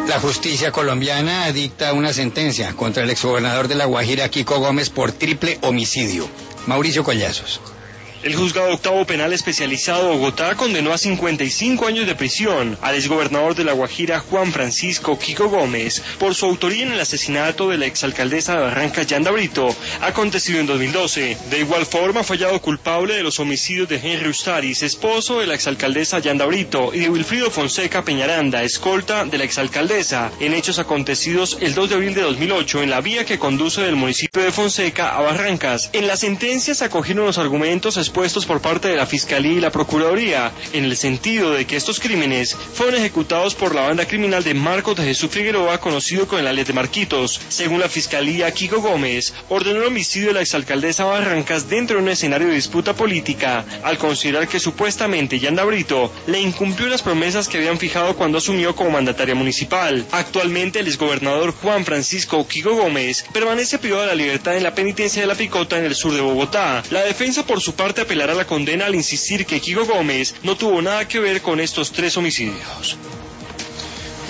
La justicia colombiana dicta una sentencia contra el exgobernador de La Guajira, Kiko Gómez, por triple homicidio. Mauricio Collazos. El juzgado octavo penal especializado de Bogotá condenó a 55 años de prisión al exgobernador de La Guajira, Juan Francisco Kiko Gómez, por su autoría en el asesinato de la exalcaldesa de Barrancas, Yanda Brito, acontecido en 2012. De igual forma, fue hallado culpable de los homicidios de Henry Ustaris, esposo de la exalcaldesa Yanda Brito, y de Wilfrido Fonseca Peñaranda, escolta de la exalcaldesa, en hechos acontecidos el 2 de abril de 2008 en la vía que conduce del municipio de Fonseca a Barrancas. En la sentencia se acogieron los argumentos expuestos por parte de la Fiscalía y la Procuraduría, en el sentido de que estos crímenes fueron ejecutados por la banda criminal de Marcos de Jesús Figueroa, conocido con el alias de Marquitos. Según la Fiscalía, Kiko Gómez ordenó el homicidio de la exalcaldesa Barrancas dentro de un escenario de disputa política, al considerar que supuestamente Yanda Brito le incumplió las promesas que habían fijado cuando asumió como mandataria municipal. Actualmente, el exgobernador Juan Francisco Kiko Gómez permanece privado de la libertad en la penitencia de La Picota, en el sur de Bogotá. La defensa, por su parte, apelará a la condena al insistir que Kiko Gómez no tuvo nada que ver con estos 3 homicidios.